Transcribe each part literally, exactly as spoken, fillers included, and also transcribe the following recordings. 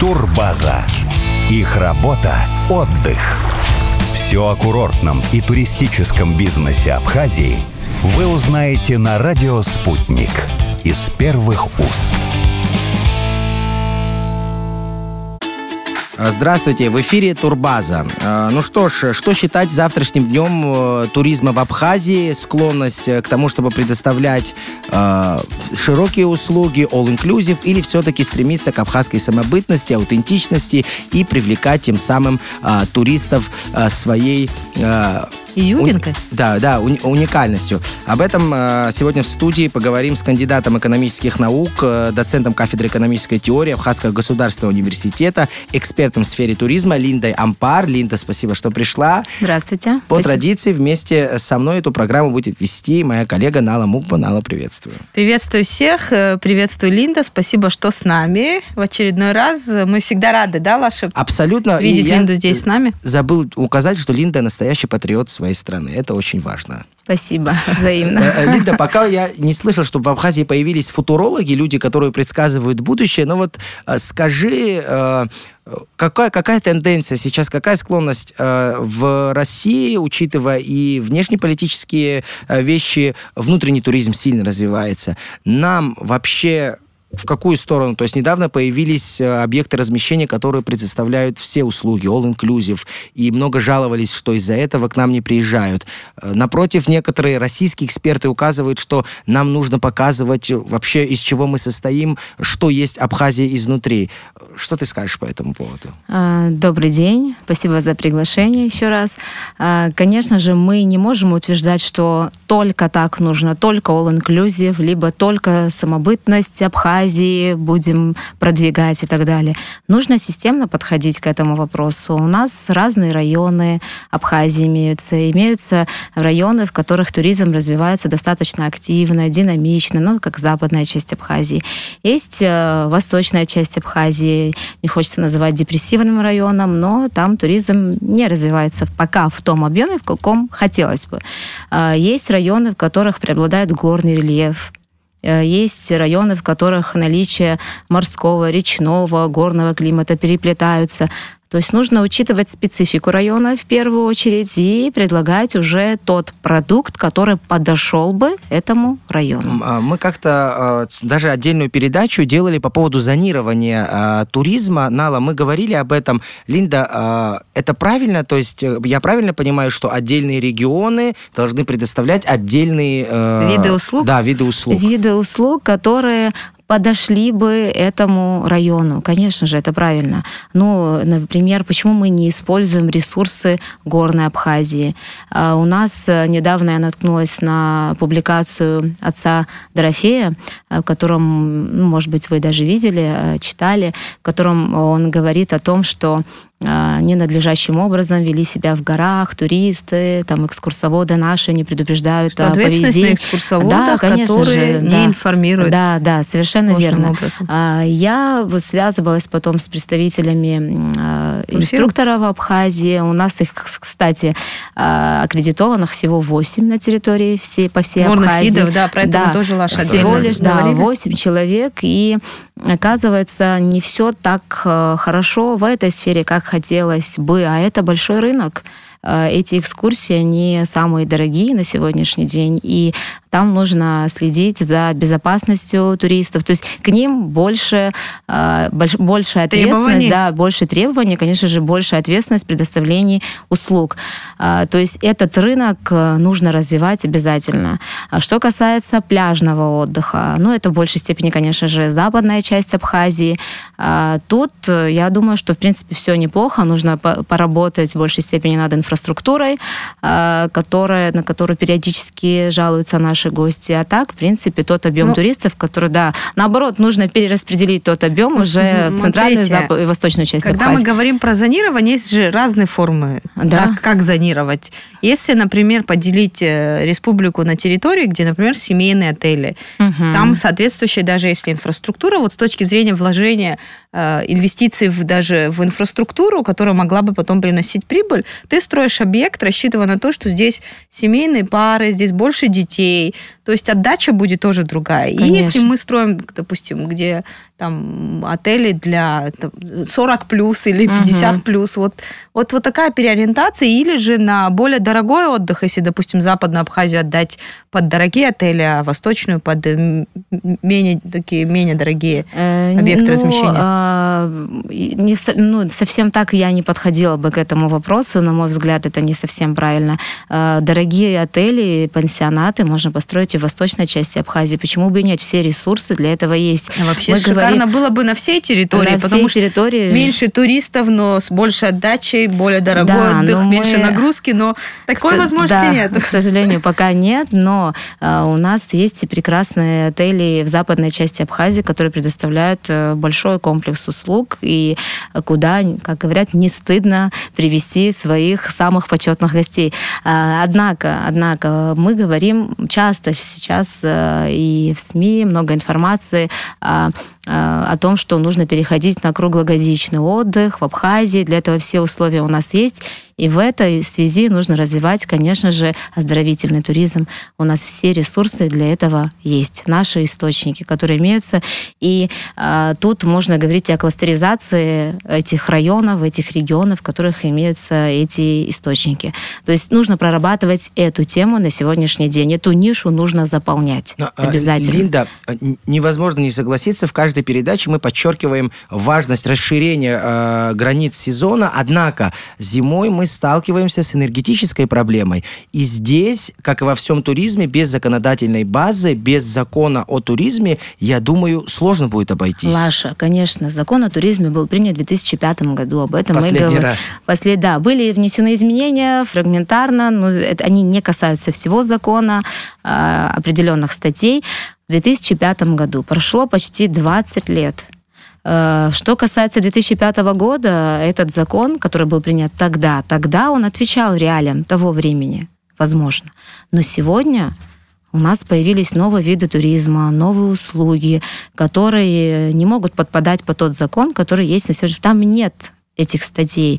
Турбаза. Их работа – отдых. Все о курортном и туристическом бизнесе Абхазии вы узнаете на радио «Спутник» из первых уст. Здравствуйте, в эфире Турбаза. Ну что ж, что считать завтрашним днем туризма в Абхазии? Склонность к тому, чтобы предоставлять э, широкие услуги, all-inclusive, или все-таки стремиться к абхазской самобытности, аутентичности и привлекать тем самым э, туристов э, своей... Э, Изюминкой? Уни... Да, да, уни... уникальностью. Об этом э, сегодня в студии поговорим с кандидатом экономических наук, э, доцентом кафедры экономической теории Абхазского государственного университета, экспертом в сфере туризма Линдой Ампар. Линда, спасибо, что пришла. Здравствуйте. По Спасибо. традиции вместе со мной эту программу будет вести моя коллега Нала Мукпа. Нала, приветствую. Приветствую всех. Приветствую, Линда. Спасибо, что с нами в очередной раз. Мы всегда рады, да, Лаша? Абсолютно. Видеть Линду здесь с нами. Забыл указать, что Линда настоящий патриот своей страны. Это очень важно. Спасибо, взаимно. Линда, пока я не слышал, чтобы в Абхазии появились футурологи, люди, которые предсказывают будущее, но вот скажи, какая, какая тенденция сейчас, какая склонность в России, учитывая и внешнеполитические вещи, внутренний туризм сильно развивается. Нам вообще... В какую сторону? То есть недавно появились объекты размещения, которые предоставляют все услуги, all-inclusive, и много жаловались, что из-за этого к нам не приезжают. Напротив, некоторые российские эксперты указывают, что нам нужно показывать вообще, из чего мы состоим, что есть Абхазия изнутри. Что ты скажешь по этому поводу? Добрый день. Спасибо за приглашение еще раз. Конечно же, мы не можем утверждать, что только так нужно, только all-inclusive, либо только самобытность Абхазии будем продвигать и так далее. Нужно системно подходить к этому вопросу. У нас разные районы Абхазии имеются. Имеются районы, в которых туризм развивается достаточно активно, динамично, ну, как западная часть Абхазии. Есть э, восточная часть Абхазии, не хочется называть депрессивным районом, но там туризм не развивается пока в том объеме, в каком хотелось бы. Э, есть районы, в которых преобладает горный рельеф. Есть районы, в которых наличие морского, речного, горного климата переплетаются. То есть нужно учитывать специфику района в первую очередь и предлагать уже тот продукт, который подошел бы этому району. Мы как-то даже отдельную передачу делали по поводу зонирования туризма. Нала, мы говорили об этом. Линда, это правильно? То есть я правильно понимаю, что отдельные регионы должны предоставлять отдельные... Виды услуг? Да, виды услуг. Виды услуг, которые... подошли бы этому району. Конечно же, это правильно. Ну, например, почему мы не используем ресурсы горной Абхазии? У нас недавно я наткнулась на публикацию отца Дорофея, в котором, ну, может быть, вы даже видели, читали, в котором он говорит о том, что ненадлежащим образом вели себя в горах туристы, там экскурсоводы наши не предупреждают что о поведении. Ответственность на экскурсоводах, да, которые же, не да. информируют. Да, да, совершенно верно. Образом. Я связывалась потом с представителями инструкторов в Абхазии. У нас их, кстати, аккредитованных всего восемь на территории всей, по всей Горных Абхазии. видов, да, про это да, мы тоже, Лаша, всего лишь, да, говорили. восемь человек. И оказывается, не все так хорошо в этой сфере, как хотелось бы, а это большой рынок. Эти экскурсии, они самые дорогие на сегодняшний день, и там нужно следить за безопасностью туристов. То есть к ним больше, больше ответственность, да, больше требований, конечно же, больше ответственность в предоставлении услуг. То есть этот рынок нужно развивать обязательно. Что касается пляжного отдыха, ну, это в большей степени, конечно же, западная часть Абхазии. Тут, я думаю, что, в принципе, все неплохо. Нужно поработать в большей степени над инфраструктурой, инфраструктурой, которая, на которую периодически жалуются наши гости. А так, в принципе, тот объем ну, туристов, который, да, наоборот, нужно перераспределить тот объем уже в центральную запад, и восточную часть Когда Абхазии. мы говорим про зонирование, есть же разные формы, да. как, как зонировать. Если, например, поделить республику на территории, где, например, семейные отели, угу. там соответствующая, даже если инфраструктура, вот с точки зрения вложения инвестиций в, даже в инфраструктуру, которая могла бы потом приносить прибыль, ты строишь объект, рассчитывая на то, что здесь семейные пары, здесь больше детей, то есть отдача будет тоже другая. Конечно. И если мы строим, допустим, где там отели для там, сорок плюс или пятьдесят плюс. Вот, вот, вот такая переориентация. Или же на более дорогой отдых, если, допустим, Западную Абхазию отдать под дорогие отели, а Восточную под менее, такие, менее дорогие э, объекты ну, размещения. Э, не, ну, совсем так я не подходила бы к этому вопросу. На мой взгляд, это не совсем правильно. Э, дорогие отели, пансионаты можно построить и в восточной части Абхазии. Почему бы и нет? Все ресурсы для этого есть. А вообще Мы шикарно говорим, было бы на всей территории, на потому всей что территории... меньше туристов, но с большей отдачей, более дорогой да, отдых, меньше мы... нагрузки, но такой к возможности да, нет. К сожалению, пока нет, но а, у нас есть и прекрасные отели в западной части Абхазии, которые предоставляют большой комплекс услуг, и куда, как говорят, не стыдно привести своих самых почетных гостей. Однако, однако мы говорим часто сейчас и в СМИ много информации о, о том, что нужно переходить на круглогодичный отдых в Абхазии. Для этого все условия у нас есть. И в этой связи нужно развивать, конечно же, оздоровительный туризм. У нас все ресурсы для этого есть. Наши источники, которые имеются. И а, тут можно говорить о кластеризации этих районов, этих регионов, в которых имеются эти источники. То есть нужно прорабатывать эту тему на сегодняшний день. Эту нишу нужно заполнять. Но, обязательно. Линда, невозможно не согласиться. В каждой передаче мы подчеркиваем важность расширения э, границ сезона. Однако зимой мы сталкиваемся с энергетической проблемой. И здесь, как и во всем туризме, без законодательной базы, без закона о туризме, я думаю, сложно будет обойтись. Лаша, конечно, закон о туризме был принят в две тысячи пятом году. Об этом Последний мы говорим. раз. Послед... Да, были внесены изменения фрагментарно, но это, они не касаются всего закона, а, определенных статей. В две тысячи пятом году прошло почти двадцать лет. Что касается две тысячи пятого года, этот закон, который был принят тогда, тогда он отвечал реалиям того времени, возможно. Но сегодня у нас появились новые виды туризма, новые услуги, которые не могут подпадать под тот закон, который есть на сегодня. Там нет этих статей.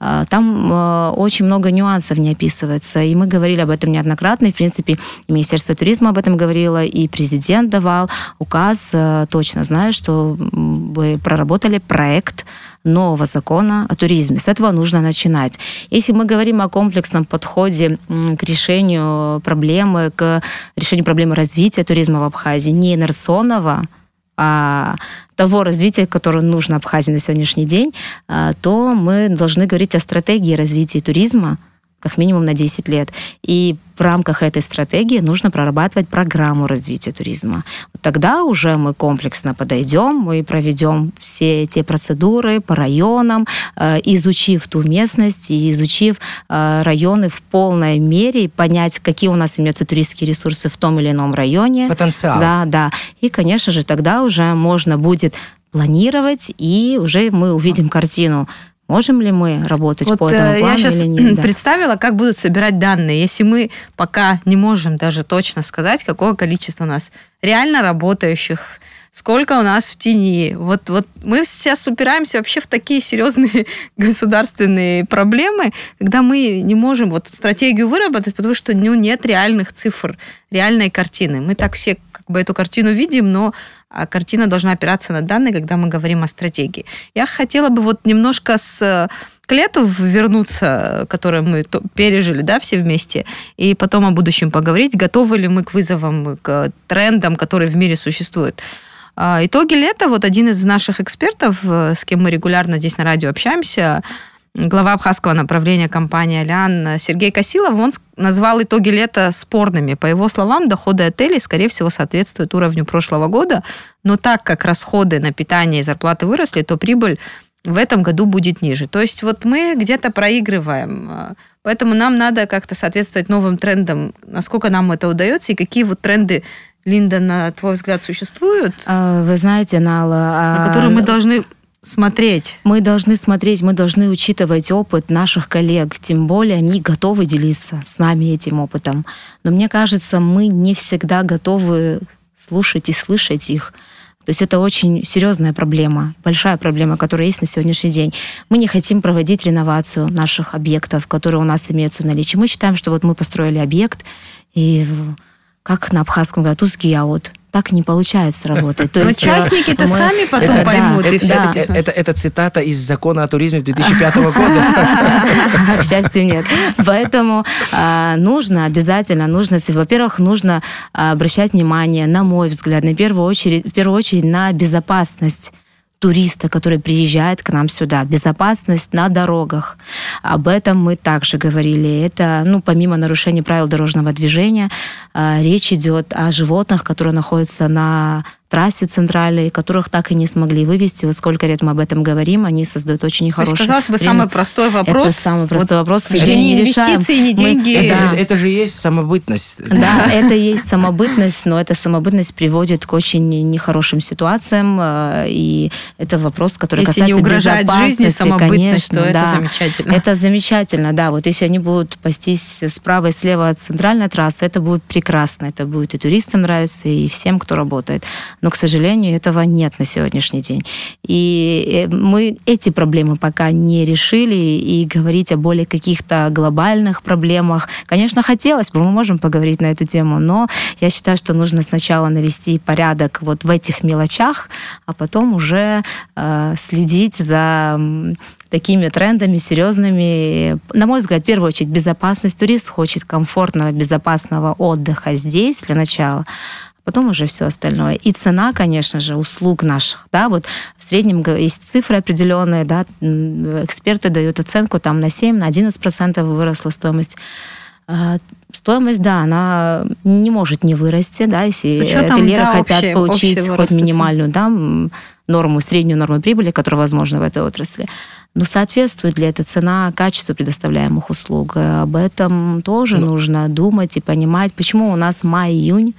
Там очень много нюансов не описывается. И мы говорили об этом неоднократно. И, в принципе, и Министерство туризма об этом говорило, и президент давал указ, точно знаю, что вы проработали проект нового закона о туризме. С этого нужно начинать. Если мы говорим о комплексном подходе к решению проблемы, к решению проблемы развития туризма в Абхазии, не инерционного, а того развития, которое нужно Абхазии на сегодняшний день, то мы должны говорить о стратегии развития туризма как минимум на десять лет. И в рамках этой стратегии нужно прорабатывать программу развития туризма. Тогда уже мы комплексно подойдем, мы проведем все эти процедуры по районам, изучив ту местность и изучив районы в полной мере, понять, какие у нас имеются туристские ресурсы в том или ином районе. Потенциал. Да, да. И, конечно же, тогда уже можно будет планировать, и уже мы увидим картину. Можем ли мы работать вот по этому плану я сейчас или нет? Да. представила, как будут собирать данные, если мы пока не можем даже точно сказать, какое количество у нас реально работающих, сколько у нас в тени. Вот, вот мы сейчас упираемся вообще в такие серьезные государственные проблемы, когда мы не можем вот стратегию выработать, потому что ну, нет реальных цифр, реальной картины. Мы так все как бы эту картину видим, но а картина должна опираться на данные, когда мы говорим о стратегии. Я хотела бы вот немножко с к лету вернуться, которое мы пережили, да, все вместе, и потом о будущем поговорить, готовы ли мы к вызовам, к трендам, которые в мире существуют. Итоги лета, вот один из наших экспертов, с кем мы регулярно здесь на радио общаемся, глава абхазского направления компании «Алиан» Сергей Косилов, он назвал итоги лета спорными. По его словам, доходы отелей, скорее всего, соответствуют уровню прошлого года, но так как расходы на питание и зарплаты выросли, то прибыль в этом году будет ниже. То есть вот мы где-то проигрываем, поэтому нам надо как-то соответствовать новым трендам, насколько нам это удается, и какие вот тренды, Линда, на твой взгляд, существуют? Вы знаете, Нала... На которые мы должны... смотреть. Мы должны смотреть, мы должны учитывать опыт наших коллег, тем более они готовы делиться с нами этим опытом. Но мне кажется, мы не всегда готовы слушать и слышать их. То есть это очень серьезная проблема, большая проблема, которая есть на сегодняшний день. Мы не хотим проводить реновацию наших объектов, которые у нас имеются в наличии. Мы считаем, что вот мы построили объект, и как на абхазском говорят, узкий аут. так не получается работать. То Но есть, участники-то мы- сами потом это- поймут. Это, и все. это- это- это- это цитата из закона о туризме две тысячи пятого года. К счастью, нет. Поэтому а, нужно обязательно, нужно, во-первых, нужно а, обращать внимание, на мой взгляд, на первую очередь, в первую очередь на безопасность туриста, который приезжает к нам сюда, безопасность на дорогах. Об этом мы также говорили. Это, ну, помимо нарушений правил дорожного движения, а, речь идет о животных, которые находятся на трассе центральной, которых так и не смогли вывести. Вот сколько лет мы об этом говорим, они создают очень То есть, нехороший... казалось бы, время. самый простой вопрос. Это самый простой Вот вопрос, к это сожалению, не не решаем. инвестиции, не Мы- деньги. Это, Да. же, это же есть самобытность. Да, это есть самобытность, но эта самобытность приводит к очень нехорошим ситуациям, э, и это вопрос, который Если не касается угрожает жизни безопасности, самобытность, конечно, то это да. замечательно. Это замечательно, да. Вот если они будут пастись справа и слева от центральной трассы, это будет прекрасно. Это будет и туристам нравиться, и всем, кто работает. Но, к сожалению, этого нет на сегодняшний день. И мы эти проблемы пока не решили, и говорить о более каких-то глобальных проблемах, конечно, хотелось бы, мы можем поговорить на эту тему, но я считаю, что нужно сначала навести порядок вот в этих мелочах, а потом уже э, следить за м, такими трендами серьезными. На мой взгляд, в первую очередь, безопасность. Турист хочет комфортного, безопасного отдыха здесь для начала, потом уже все остальное. И цена, конечно же, услуг наших. Да, вот в среднем есть цифры определенные, да, эксперты дают оценку, там на семь, на одиннадцать процентов выросла стоимость. Стоимость, да, она не может не вырасти, да, если С учетом, ательеры да, хотят общей- получить общего хоть роста цен. минимальную, да, норму, среднюю норму прибыли, которая возможна в этой отрасли. Но соответствует ли эта цена качеству предоставляемых услуг? Об этом тоже Ну, нужно думать и понимать, почему у нас май-июнь.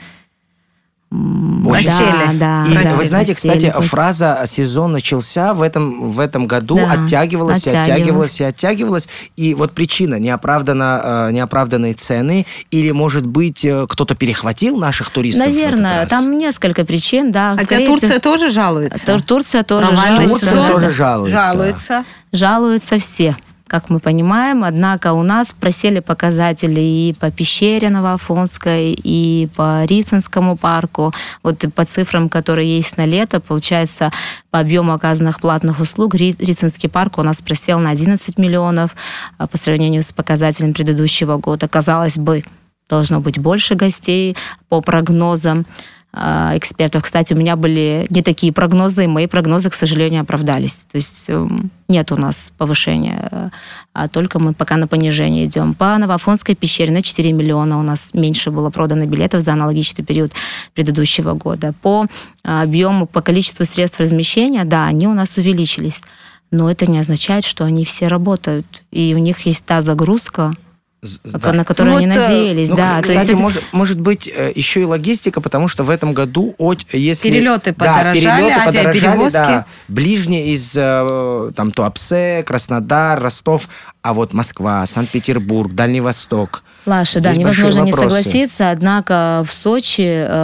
Очень Да, сильно. да, И да, вы знаете, просели. кстати, фраза «сезон начался» в этом, в этом году Да, оттягивалась, и оттягивалась. оттягивалась, и оттягивалась. И вот причина неоправданно, э, неоправданные цены, или, может быть, э, кто-то перехватил наших туристов в этот Наверное, раз? там несколько причин, да. Хотя Скорее Турция всего, тоже жалуется. Тур- Турция тоже Провальный жалуется. Турция сезон. тоже жалуется. Жалуется. Жалуются все, как мы понимаем. Однако у нас просели показатели и по Пещере Новоафонской, и по Рицинскому парку. Вот по цифрам, которые есть на лето, получается, по объему оказанных платных услуг Ри- Рицинский парк у нас просел на одиннадцать миллионов а по сравнению с показателем предыдущего года. Казалось бы, должно быть больше гостей по прогнозам э, экспертов. Кстати, у меня были не такие прогнозы, и мои прогнозы, к сожалению, оправдались. То есть э, нет у нас повышения, э, а только мы пока на понижение идем. По Новоафонской пещере на четыре миллиона у нас меньше было продано билетов за аналогичный период предыдущего года. По э, объему, по количеству средств размещения, да, они у нас увеличились. Но это не означает, что они все работают. И у них есть та загрузка, З- да. на которую Ну они вот, э, надеялись. Ну, да. То кстати, есть это- может, может быть, э, еще и логистика, потому что в этом году, от- если... Перелеты Да, подорожали, перелеты подорожали, авиаперевозки. да. Ближние из э, там, Туапсе, Краснодар, Ростов, а вот Москва, Санкт-Петербург, Дальний Восток. Лаша, да, Здесь большие невозможно не вопросы. согласиться, однако в Сочи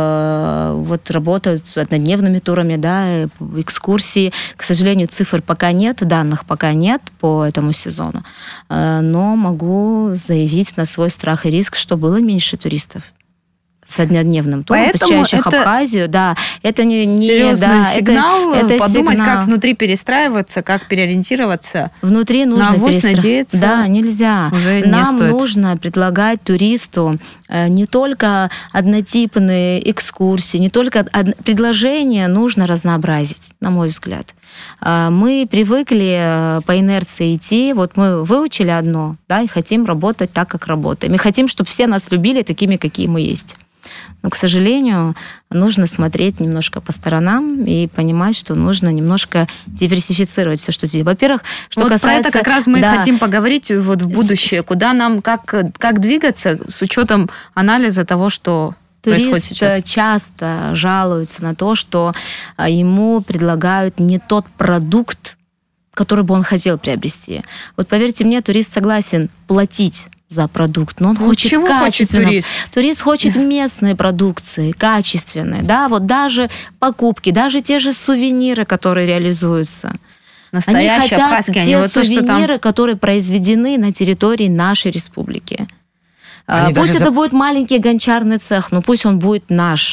э, вот работают с однодневными турами, да, и экскурсии. К сожалению, цифр пока нет, данных пока нет по этому сезону, Э, но могу заявить на свой страх и риск, что было меньше туристов с однодневным туром, Поэтому посещающих это Абхазию, да, это не, не Серьезный да, сигнал, это, это подумать, сигнал. как внутри перестраиваться, как переориентироваться. Внутри нужно авось перестра- надеяться Да, нельзя. уже не Нам стоит. нужно предлагать туристу э, не только однотипные экскурсии, не только од- предложения нужно разнообразить, на мой взгляд. А, Мы привыкли э, по инерции идти, вот мы выучили одно, да, и хотим работать так, как работаем. И хотим, чтобы все нас любили такими, какие мы есть. Но, к сожалению, нужно смотреть немножко по сторонам и понимать, что нужно немножко диверсифицировать все, что делать. Во-первых, что вот касается... про это как раз мы да, хотим поговорить вот в будущее, С- куда нам, как, как двигаться с учетом анализа того, что происходит Турист сейчас. часто жалуется на то, что а, ему предлагают не тот продукт, который бы он хотел приобрести. Вот поверьте мне, турист согласен платить за продукт, но он Ну, хочет чего хочет качественного. турист? Турист хочет местной продукции, качественной, да, вот даже покупки, даже те же сувениры, которые реализуются. Настоящие Они хотят абхазские, а те не вот то, что там... сувениры, которые произведены на территории нашей республики. А, Они Пусть даже это за- будет маленький гончарный цех, но пусть он будет наш.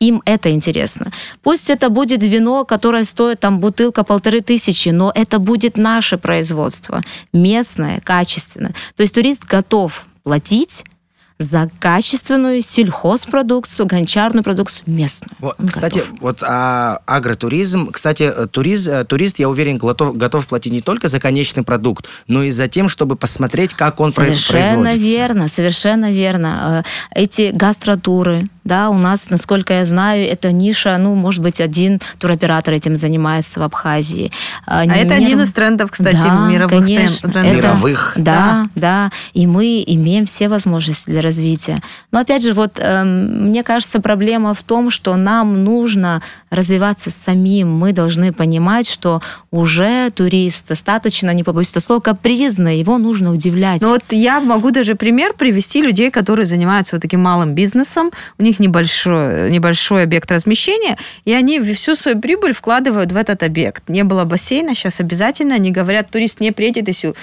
им это интересно. Пусть это будет вино, которое стоит там бутылка полторы тысячи, но это будет наше производство, местное, качественное. То есть турист готов платить за качественную сельхозпродукцию, гончарную продукцию местную. Вот, кстати, готов. вот а, агротуризм, кстати, туриз, турист, я уверен, готов, готов платить не только за конечный продукт, но и за тем, чтобы посмотреть, как он совершенно производится. Совершенно верно, совершенно верно. Эти гастротуры, да, у нас, насколько я знаю, это ниша, ну, может быть, один туроператор этим занимается в Абхазии. А Мир... это один из трендов, кстати, да, мировых конечно, трендов. Это... Мировых. Да, да, да. И мы имеем все возможности для развития. Но, опять же, вот, эм, мне кажется, проблема в том, что нам нужно развиваться самим. Мы должны понимать, что уже турист достаточно, не побоюсь этого слова, капризный, его нужно удивлять. Ну, вот я могу даже пример привести людей, которые занимаются вот таким малым бизнесом, у них небольшой, небольшой объект размещения, и они всю свою прибыль вкладывают в этот объект. Не было бассейна, сейчас обязательно, они говорят, турист не приедет, если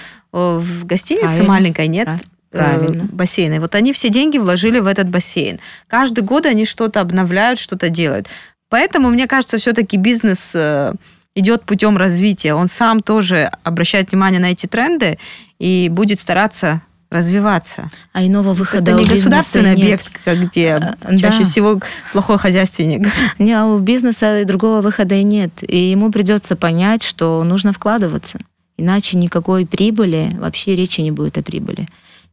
в гостинице Правильно. маленькой нет Правильно. бассейна. И вот они все деньги вложили в этот бассейн. Каждый год они что-то обновляют, что-то делают. Поэтому, мне кажется, все-таки бизнес идет путем развития. Он сам тоже обращает внимание на эти тренды и будет стараться развиваться. А иного выхода это у не государственный нет. объект, где а, чаще да. всего плохой хозяйственник. Не, а у бизнеса другого выхода и нет. И ему придется понять, что нужно вкладываться. Иначе никакой прибыли, вообще речи не будет о прибыли.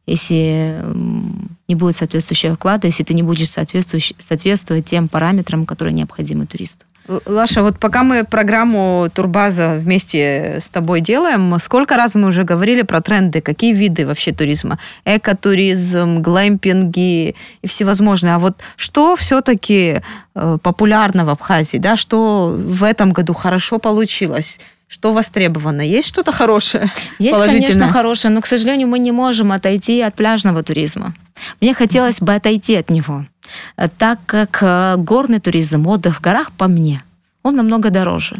Если не будет соответствующего вклада, если ты не будешь соответствовать тем параметрам, которые необходимы туристу. Лаша, вот пока мы программу Турбаза вместе с тобой делаем, сколько раз мы уже говорили про тренды, какие виды вообще туризма? Экотуризм, глэмпинги и всевозможные. А вот что все-таки популярно в Абхазии, да? Что в этом году хорошо получилось? Что востребовано? Есть что-то хорошее? Есть, конечно, хорошее, но, к сожалению, мы не можем отойти от пляжного туризма. Мне хотелось бы отойти от него, так как горный туризм, отдых в горах, по мне, он намного дороже.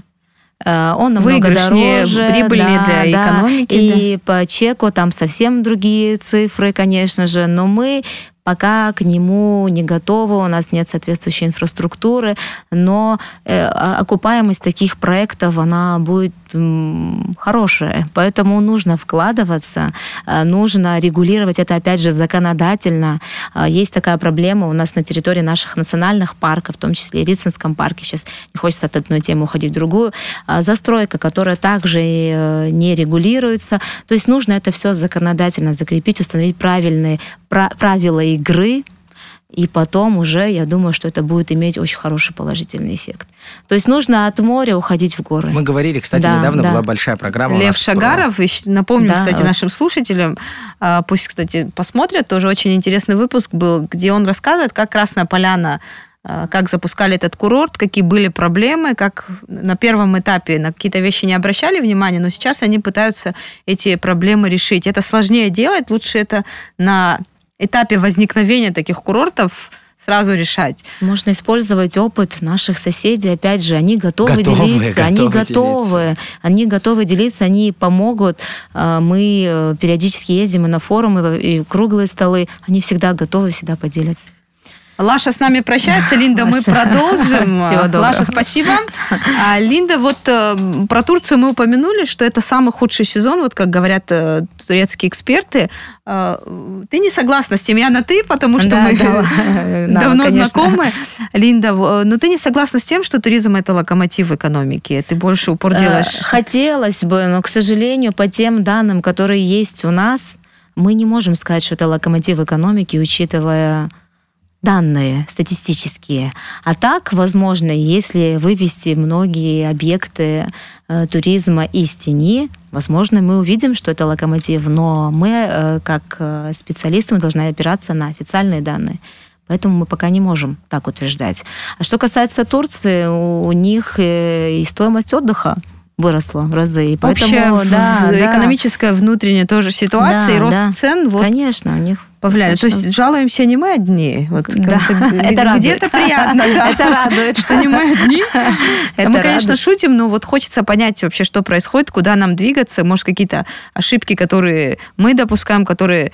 Он намного дороже, прибыльнее да, для да, экономики. И да. по чеку там совсем другие цифры, конечно же, но мы пока к нему не готовы, у нас нет соответствующей инфраструктуры, но э, окупаемость таких проектов, она будет м, хорошая, поэтому нужно вкладываться, э, нужно регулировать это, опять же, законодательно. Э, есть такая проблема у нас на территории наших национальных парков, в том числе и Рицинском парке, сейчас не хочется от одной темы уходить в другую, э, застройка, которая также э, не регулируется, то есть нужно это все законодательно закрепить, установить правильные пра- правила и игры, и потом уже, я думаю, что это будет иметь очень хороший положительный эффект. То есть нужно от моря уходить в горы. Мы говорили, кстати, да, недавно да. была большая программа. Лев Шагаров, про... напомню, да, кстати, вот. нашим слушателям, пусть, кстати, посмотрят, тоже очень интересный выпуск был, где он рассказывает, как Красная Поляна, как запускали этот курорт, какие были проблемы, как на первом этапе на какие-то вещи не обращали внимания, но сейчас они пытаются эти проблемы решить. Это сложнее делать, лучше это на этапе возникновения таких курортов сразу решать. Можно использовать опыт наших соседей. Опять же, они готовы, готовы делиться. Готовы они готовы. Делиться. Они готовы делиться, они помогут. Мы периодически ездим и на форумы, и круглые столы. Они всегда готовы, всегда поделятся. Лаша с нами прощается. Линда, мы продолжим. Лаша, спасибо. А, Линда, вот э, про Турцию мы упомянули, что это самый худший сезон, вот как говорят э, турецкие эксперты. Э, ты не согласна с тем? Я на «ты», потому что да, мы да, давно да, знакомы. Линда, но ты не согласна с тем, что туризм – это локомотив экономики? Ты больше упор делаешь? Хотелось бы, но, к сожалению, по тем данным, которые есть у нас, мы не можем сказать, что это локомотив экономики, учитывая данные статистические. А так, возможно, если вывести многие объекты э, туризма из тени, возможно, мы увидим, что это локомотив, но мы, э, как э, специалисты, мы должны опираться на официальные данные. Поэтому мы пока не можем так утверждать. А что касается Турции, у, у них э, и стоимость отдыха выросла в разы. И поэтому, Общая да, экономическая да. внутренняя тоже ситуация, да, и рост да. цен. Вот, конечно, у них повлияли. То есть жалуемся не мы одни. Вот, да. Это где-то приятно. Да. Это радует. Что не мы одни. Это мы, конечно, радует. шутим, но вот хочется понять вообще, что происходит, куда нам двигаться. Может, какие-то ошибки, которые мы допускаем, которые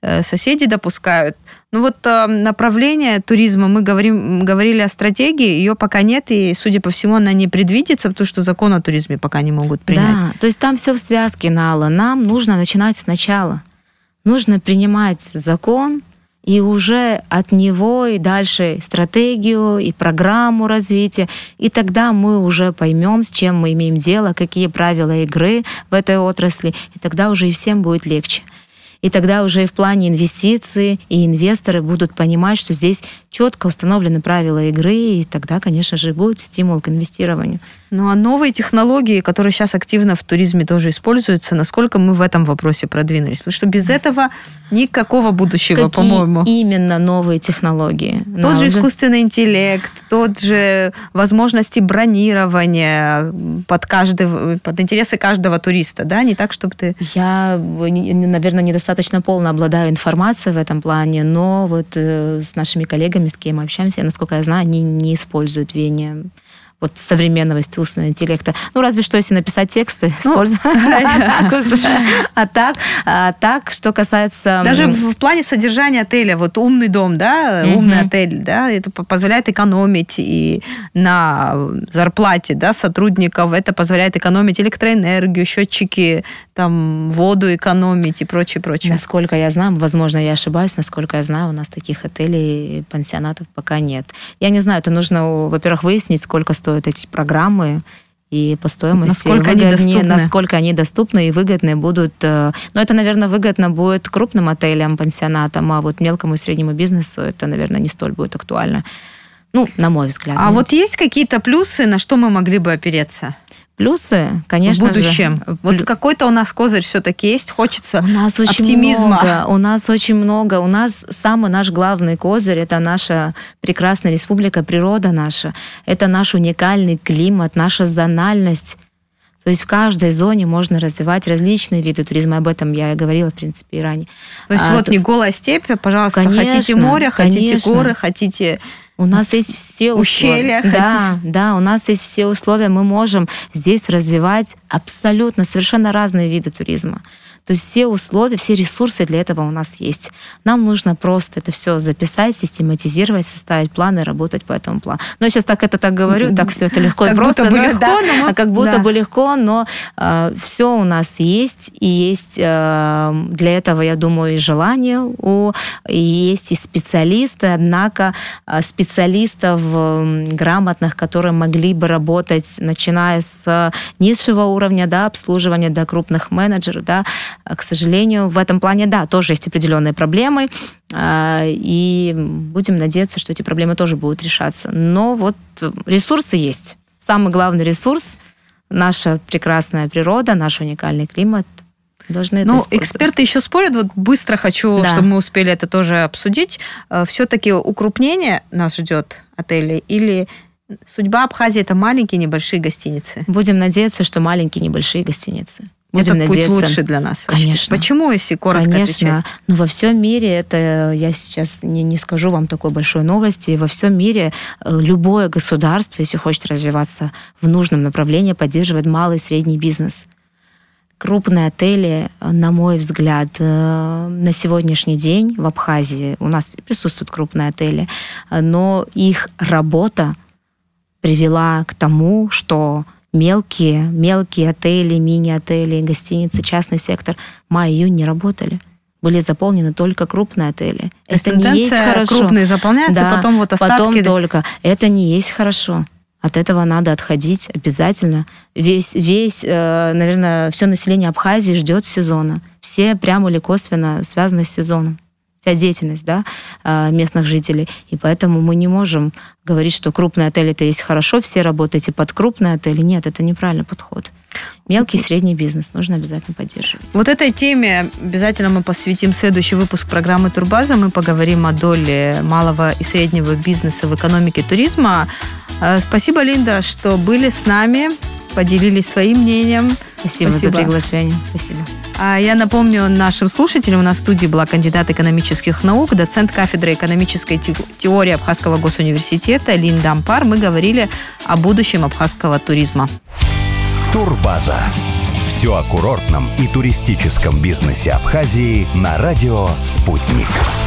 соседи допускают. Ну вот направление туризма, мы говорим, говорили о стратегии, ее пока нет, и, судя по всему, она не предвидится, потому что закон о туризме пока не могут принять. Да, то есть там все в связке, Нала. Нам нужно начинать сначала. Нужно принимать закон, и уже от него и дальше стратегию, и программу развития. И тогда мы уже поймем, с чем мы имеем дело, какие правила игры в этой отрасли. И тогда уже и всем будет легче. И тогда уже и в плане инвестиций, и инвесторы будут понимать, что здесь четко установлены правила игры, и тогда, конечно же, будет стимул к инвестированию. Ну а новые технологии, которые сейчас активно в туризме тоже используются, насколько мы в этом вопросе продвинулись? Потому что без этого никакого будущего, Какие по-моему. именно новые технологии? Тот Но же уже... искусственный интеллект, тот же возможности бронирования под, каждый, под интересы каждого туриста, да? Не так, чтобы ты... Я, наверное, недостаточно полно обладаю информацией в этом плане, но вот э, с нашими коллегами, с кем мы общаемся, насколько я знаю, они не используют веяние вот современного искусственного интеллекта. Ну, разве что, если написать тексты, использовать. А так, а так, что касается... Даже в плане содержания отеля, вот умный дом, да, умный отель, да, это позволяет экономить и на зарплате, да, сотрудников, это позволяет экономить электроэнергию, счетчики, там, воду экономить и прочее, прочее. Насколько я знаю, возможно, я ошибаюсь, насколько я знаю, у нас таких отелей, пансионатов пока нет. Я не знаю, это нужно, во-первых, выяснить, сколько стоят эти программы, и по стоимости, насколько они доступны. насколько они доступны и выгодны будут. Но это, наверное, выгодно будет крупным отелям, пансионатам, а вот мелкому и среднему бизнесу это, наверное, не столь будет актуально. Ну, на мой взгляд. А нет. Вот есть какие-то плюсы, на что мы могли бы опереться? Плюсы, конечно же. В будущем. Же. Вот какой-то у нас козырь все-таки есть, хочется у нас очень оптимизма. Много, у нас очень много. У нас самый наш главный козырь – это наша прекрасная республика, природа наша. Это наш уникальный климат, наша зональность. То есть в каждой зоне можно развивать различные виды туризма. Об этом я и говорила, в принципе, и ранее. То есть а, вот то... не голая степь, пожалуйста, конечно, хотите море, хотите конечно. горы, хотите... У нас есть все условия. Ущелья. Да, да, у нас есть все условия. Мы можем здесь развивать абсолютно совершенно разные виды туризма. То есть все условия, все ресурсы для этого у нас есть. Нам нужно просто это все записать, систематизировать, составить планы, работать по этому плану. Но я сейчас так это так говорю, так все это легко и просто. Как будто бы легко, да, но... Как будто да. бы легко, но э, все у нас есть. И есть э, для этого, я думаю, и желание, у, и есть и специалисты. Однако э, специалистов э, грамотных, которые могли бы работать, начиная с низшего уровня, да, обслуживания до крупных менеджеров, да, к сожалению, в этом плане, да, тоже есть определенные проблемы, и будем надеяться, что эти проблемы тоже будут решаться. Но вот ресурсы есть. Самый главный ресурс – наша прекрасная природа, наш уникальный климат. Должны это ну, использовать. Эксперты еще спорят, вот быстро хочу, да. чтобы мы успели это тоже обсудить. Все-таки укрупнение нас ждет отелей или... Судьба Абхазии – это маленькие небольшие гостиницы? Будем надеяться, что маленькие небольшие гостиницы. Будем Этот надеяться. путь лучше для нас. Конечно. Почему, если коротко Конечно. отвечать? Но во всем мире, это я сейчас не, не скажу вам такой большой новости, во всем мире любое государство, если хочет развиваться в нужном направлении, поддерживает малый и средний бизнес. Крупные отели, на мой взгляд, на сегодняшний день в Абхазии, у нас присутствуют крупные отели, но их работа привела к тому, что мелкие, мелкие отели, мини-отели, гостиницы, частный сектор май-июнь не работали. Были заполнены только крупные отели. То это не есть хорошо. Крупные заполняются, да, потом вот остатки... Потом только. Это не есть хорошо. От этого надо отходить обязательно. Весь, весь, наверное, все население Абхазии ждет сезона. Все прямо или косвенно связаны с сезоном. Вся деятельность, да, местных жителей. И поэтому мы не можем говорить, что крупные отели это есть хорошо, все работаете под крупные отели. Нет, это неправильный подход. Мелкий и средний бизнес нужно обязательно поддерживать. Вот этой теме обязательно мы посвятим следующий выпуск программы «Турбаза». Мы поговорим о доле малого и среднего бизнеса в экономике туризма. Спасибо, Линда, что были с нами, поделились своим мнением. Спасибо, Спасибо. за приглашение. Спасибо. А я напомню нашим слушателям, у нас в студии была кандидат экономических наук, доцент кафедры экономической теории Абхазского госуниверситета Линда Ампар. Мы говорили о будущем абхазского туризма. Турбаза. Все о курортном и туристическом бизнесе Абхазии на радио «Спутник».